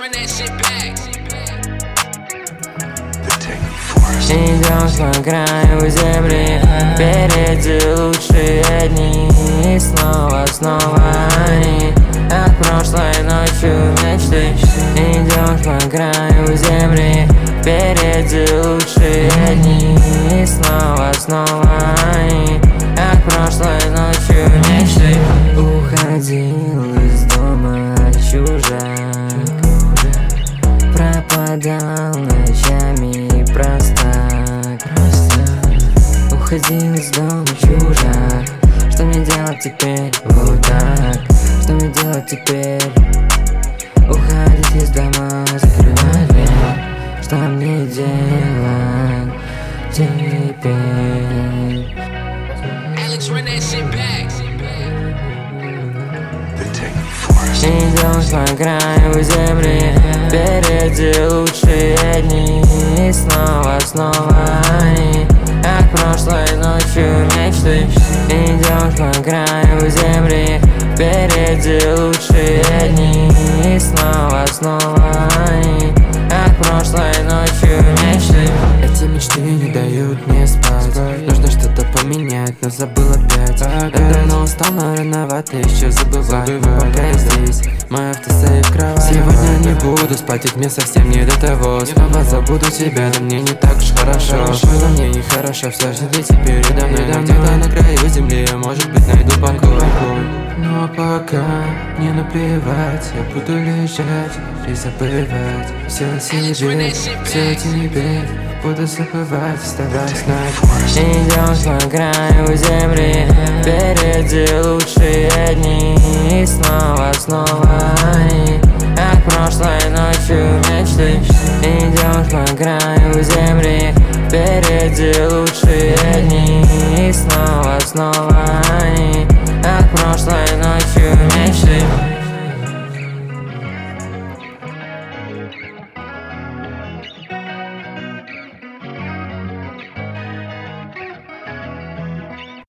run that shit back. Идем по краю земли, впереди лучшие дни. И снова они от прошлой ночью мечты. Идем по краю земли, впереди лучшие дни. И снова они от прошлой ночью мечты. Уходил из дома чужак, пропадал ночами простак. Уходил из дома чужак. Что мне делать теперь? Вот так. Что мне делать теперь? Уходить из дома, закрывать дверь. Что мне делать теперь? Alex, run that shit back. Идем по краю земли, впереди лучшие дни. И снова они от прошлой ночью мечты. Идем по краю земли, впереди лучшие дни. И снова они от прошлой ночью мечты. Эти мечты не дают мне спать. Нужно что-то поменять, но забыл опять. Я давно устал, но рановато еще забывать. Пока я здесь, мой автосейв кровать. Сегодня не буду спать, ведь мне совсем не до того. Снова забуду тебя, да мне не так уж хорошо. Но мне нехорошо, все же ведь теперь передо мной. Где-то на краю земли я, может быть, найду покой. Но пока мне наплевать, я буду лежать и забывать. Все о себе, все о тебе. Буду забывать, оставаясь ночь. Идем по краю земли, впереди лучшие дни. И снова они от прошлой ночью мечты. Идем по краю земли, впереди лучшие дни. И снова они